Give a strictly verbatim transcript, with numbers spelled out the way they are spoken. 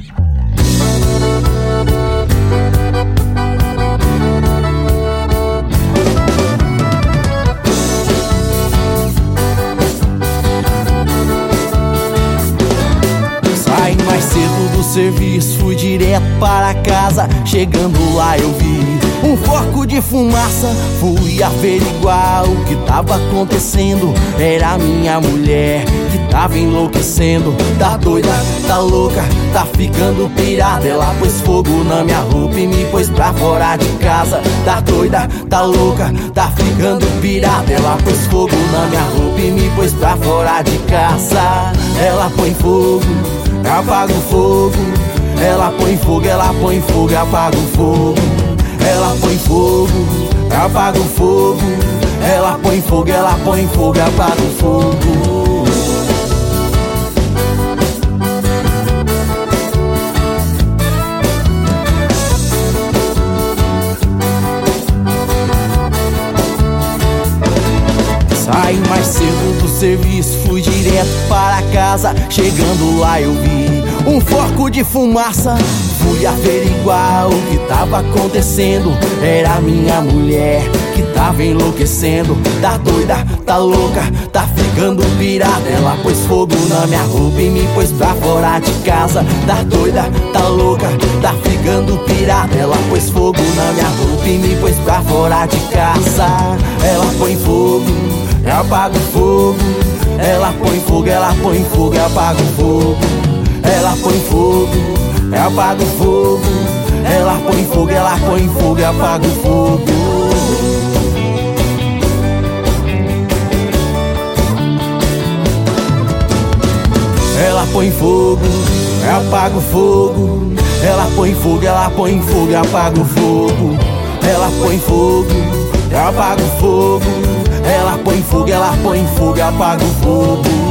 Saí mais cedo do serviço, fui direto para casa. Chegando lá eu vi um foco de fumaça. Fui averiguar o que tava acontecendo. Era minha mulher que tava enlouquecendo. Tá doida, tá louca, tá ficando pirada. Ela pôs fogo na minha roupa e me pôs pra fora de casa. Tá doida, tá louca, tá ficando pirada. Ela pôs fogo na minha roupa e me pôs pra fora de casa. Ela põe fogo, apaga o fogo. Ela põe fogo, ela põe fogo, apaga o fogo. Ela põe fogo, apaga o fogo. Ela põe fogo, ela põe fogo, apaga o fogo. Saí mais cedo do serviço, fui direto para casa. Chegando lá eu vi um foco de fumaça. Fui averiguar o que tava acontecendo. Era minha mulher que tava enlouquecendo. Tá doida, tá louca, tá ficando pirada. Ela pôs fogo na minha roupa e me pôs pra fora de casa. Tá doida, tá louca, tá ficando pirada. Ela pôs fogo na minha roupa e me pôs pra fora de casa. Ela põe fogo, apaga o fogo. Ela põe fogo, ela põe fogo, apaga o fogo. Ela põe fogo, apaga o fogo. Ela põe fogo, ela põe fogo, apaga o fogo. Ela põe fogo, apaga o fogo. Ela põe fogo, ela põe fogo, apaga o fogo. Ela põe fogo, apaga o fogo. Ela põe fogo, ela põe fogo, apaga o fogo.